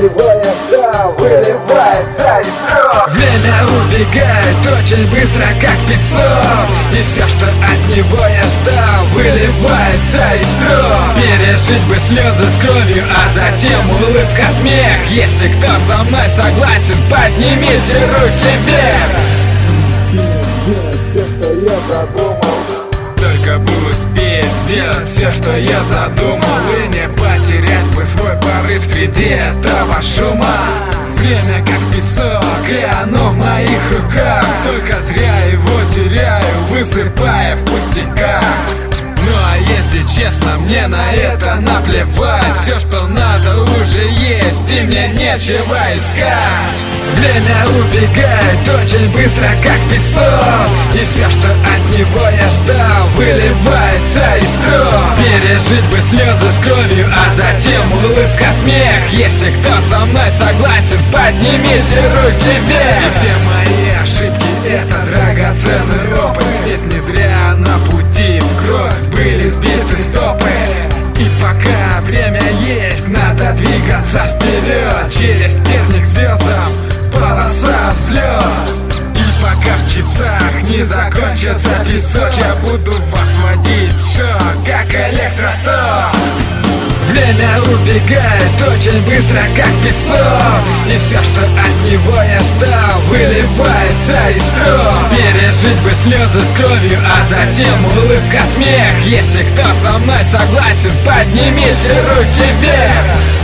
отнимая, да, выливается из крови. Время убегает очень быстро, как песок, и все, что от него я ждал, выливается из строк. Пережить бы слезы с кровью, а затем улыбка, смех. Если кто со мной согласен, поднимите руки вверх. Все, что я задумал, только бы успеть сделать все, что я задумал, и не потерять бы свой порыв среди этого шума. Время как песок, и оно в моих руках, только зря его теряю, высыпая в пустяках. Ну а если честно, мне на это наплевать. Все, что надо, уже есть, и мне нечего искать. Время убегает очень быстро, как песок, и все, что от него я ждал, выливается из строк. Пережить бы слезы с кровью, а затем улыбка, смех. Если кто со мной согласен, поднимите руки вверх. И все мои ошибки — это драгоценный опыт, ведь не зря на пути в кровь были сбиты стопы. И пока время есть, надо двигаться вперед, через терник к звездам, полоса взлет. И пока в часах не закончится песок, я буду вас водить в шок, как электроток. Время убегает очень быстро, как песок, и все, что от него я ждал, выливается из строк. Пережить бы слезы с кровью, а затем улыбка, смех. Если кто со мной согласен, поднимите руки вверх.